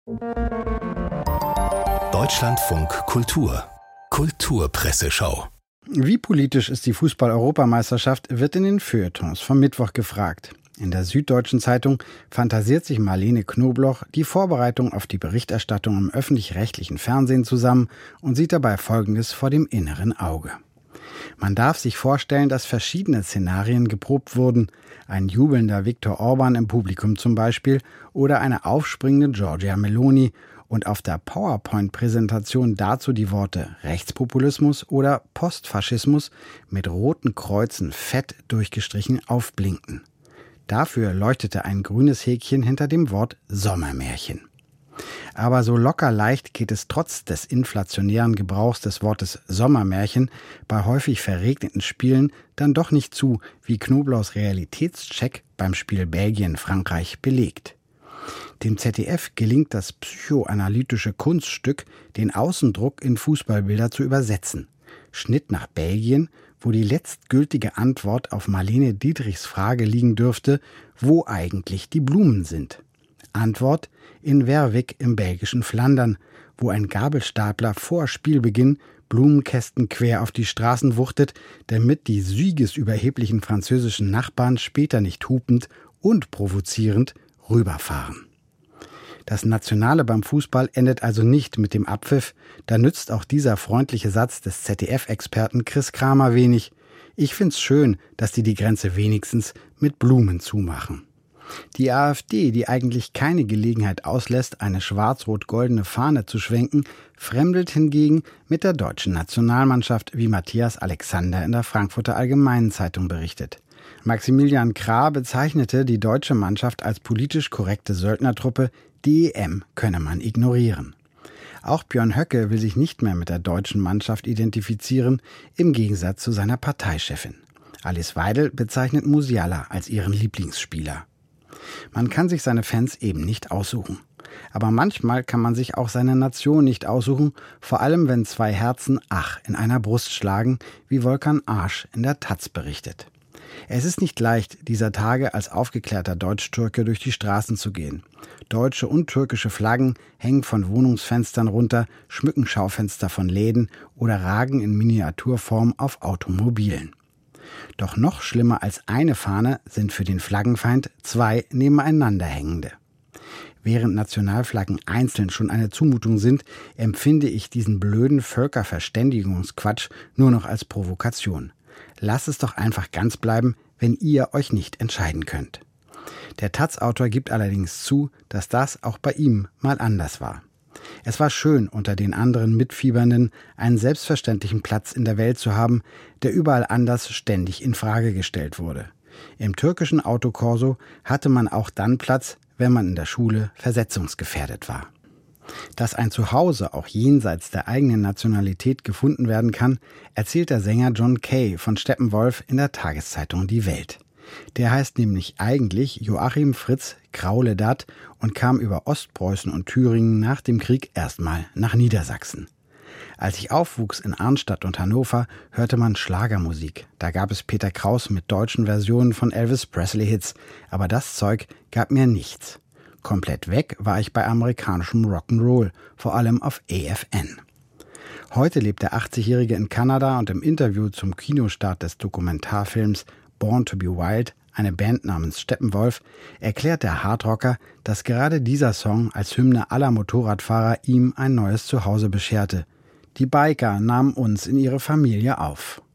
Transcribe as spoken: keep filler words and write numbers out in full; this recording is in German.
Deutschlandfunk Kultur Kulturpresseschau. Wie politisch ist die Fußball-Europameisterschaft, wird in den Feuilletons vom Mittwoch gefragt. In der Süddeutschen Zeitung fantasiert sich Marlene Knobloch die Vorbereitung auf die Berichterstattung im öffentlich-rechtlichen Fernsehen zusammen und sieht dabei Folgendes vor dem inneren Auge. Man darf sich vorstellen, dass verschiedene Szenarien geprobt wurden. Ein jubelnder Viktor Orban im Publikum zum Beispiel oder eine aufspringende Giorgia Meloni und auf der PowerPoint-Präsentation dazu die Worte Rechtspopulismus oder Postfaschismus mit roten Kreuzen fett durchgestrichen aufblinkten. Dafür leuchtete ein grünes Häkchen hinter dem Wort Sommermärchen. Aber so locker leicht geht es trotz des inflationären Gebrauchs des Wortes Sommermärchen bei häufig verregneten Spielen dann doch nicht zu, wie Knoblochs Realitätscheck beim Spiel Belgien-Frankreich belegt. Dem Z D F gelingt das psychoanalytische Kunststück, den Außendruck in Fußballbilder zu übersetzen. Schnitt nach Belgien, wo die letztgültige Antwort auf Marlene Dietrichs Frage liegen dürfte, wo eigentlich die Blumen sind. Antwort: in Werwijk im belgischen Flandern, wo ein Gabelstapler vor Spielbeginn Blumenkästen quer auf die Straßen wuchtet, damit die siegesüberheblichen französischen Nachbarn später nicht hupend und provozierend rüberfahren. Das Nationale beim Fußball endet also nicht mit dem Abpfiff, da nützt auch dieser freundliche Satz des Z D F-Experten Chris Kramer wenig. Ich find's schön, dass die die Grenze wenigstens mit Blumen zumachen. Die AfD, die eigentlich keine Gelegenheit auslässt, eine schwarz-rot-goldene Fahne zu schwenken, fremdelt hingegen mit der deutschen Nationalmannschaft, wie Matthias Alexander in der Frankfurter Allgemeinen Zeitung berichtet. Maximilian Krah bezeichnete die deutsche Mannschaft als politisch korrekte Söldnertruppe, die E M könne man ignorieren. Auch Björn Höcke will sich nicht mehr mit der deutschen Mannschaft identifizieren, im Gegensatz zu seiner Parteichefin. Alice Weidel bezeichnet Musiala als ihren Lieblingsspieler. Man kann sich seine Fans eben nicht aussuchen. Aber manchmal kann man sich auch seine Nation nicht aussuchen, vor allem wenn zwei Herzen ach in einer Brust schlagen, wie Volkan Arsch in der Taz berichtet. Es ist nicht leicht, dieser Tage als aufgeklärter Deutsch-Türke durch die Straßen zu gehen. Deutsche und türkische Flaggen hängen von Wohnungsfenstern runter, schmücken Schaufenster von Läden oder ragen in Miniaturform auf Automobilen. Doch noch schlimmer als eine Fahne sind für den Flaggenfeind zwei nebeneinander hängende. Während Nationalflaggen einzeln schon eine Zumutung sind, empfinde ich diesen blöden Völkerverständigungsquatsch nur noch als Provokation. Lasst es doch einfach ganz bleiben, wenn ihr euch nicht entscheiden könnt. Der Taz-Autor gibt allerdings zu, dass das auch bei ihm mal anders war. Es war schön, unter den anderen Mitfiebernden einen selbstverständlichen Platz in der Welt zu haben, der überall anders ständig in Frage gestellt wurde. Im türkischen Autokorso hatte man auch dann Platz, wenn man in der Schule versetzungsgefährdet war. Dass ein Zuhause auch jenseits der eigenen Nationalität gefunden werden kann, erzählt der Sänger John Kay von Steppenwolf in der Tageszeitung Die Welt. Der heißt nämlich eigentlich Joachim Fritz Krauledat und kam über Ostpreußen und Thüringen nach dem Krieg erstmal nach Niedersachsen. Als ich aufwuchs in Arnstadt und Hannover, hörte man Schlagermusik. Da gab es Peter Kraus mit deutschen Versionen von Elvis Presley-Hits, aber das Zeug gab mir nichts. Komplett weg war ich bei amerikanischem Rock'n'Roll, vor allem auf A F N. Heute lebt der achtzigjährige in Kanada und im Interview zum Kinostart des Dokumentarfilms Born to be Wild, eine Band namens Steppenwolf, erklärt der Hardrocker, dass gerade dieser Song als Hymne aller Motorradfahrer ihm ein neues Zuhause bescherte. Die Biker nahmen uns in ihre Familie auf.